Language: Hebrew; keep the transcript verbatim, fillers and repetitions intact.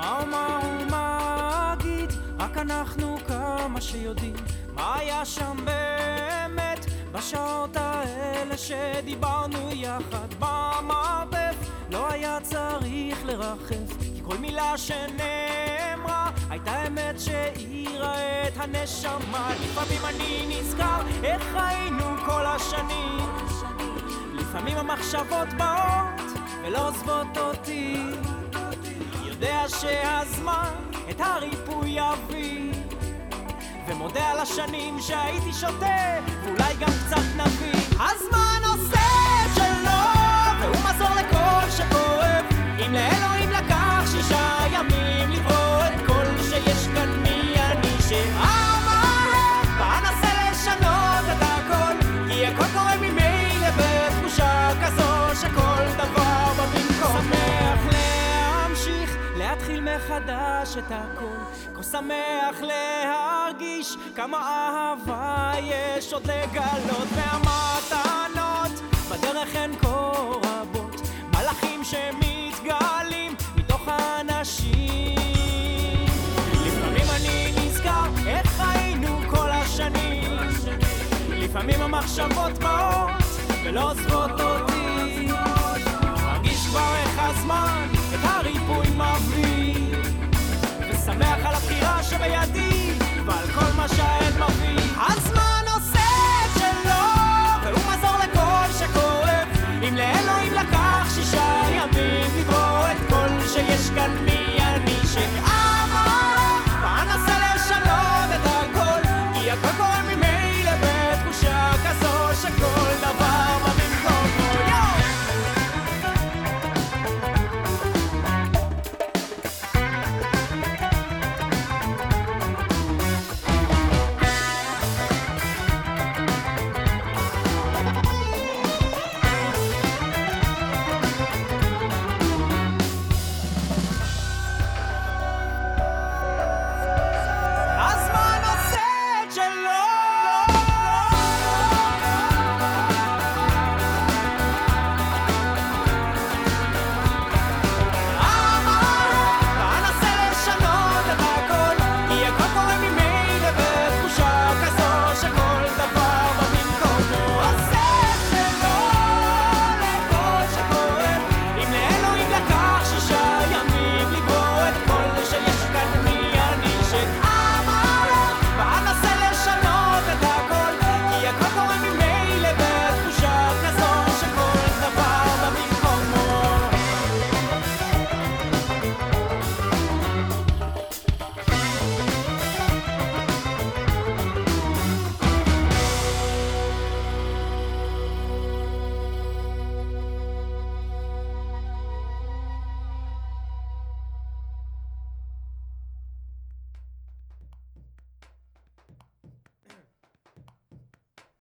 מה אומר ומה אגיד, רק אנחנו כמה שיודעים מה היה שם באמת בשעות האלה שדיברנו יחד במרתף. לא היה צריך לרחף, כי כל מילה שנאמרה הייתה אמת שהאירה את הנשמה. לפעמים אני נזכר איך היינו כל השנים, לפעמים המחשבות באות ולא עוזבות אותי. יודע שהזמן את הריפוי יביא, ומודה על השנים שהייתי שותה ואולי גם קצת נביא. הזמן עושה את שלו והוא מזור לכל שכואב. אם לאלוהים לקח שישה ימים לברוא את כל שיש כאן, מי אני שאמר ואנסה לשנות את הכל, כי הכל קורה ממילא בתחושה כזו שכל דבר בא במקום. שמח להמשיך להתחיל מחדש את הכל, כה שמח להרגיש כמה אהבה יש עוד לגלות, והמתנות בדרך הן כה רבות, מלאכים שמתגלים מתוך האנשים. לפעמים אני נזכר איך היינו כל השנים, לפעמים המחשבות באות ולא עוזבות אותי. מרגיש כבר איך הזמן את הריפוי מביא, ושמח על הבחירה שבידי ועל כל מה שהעת מביא. הזמן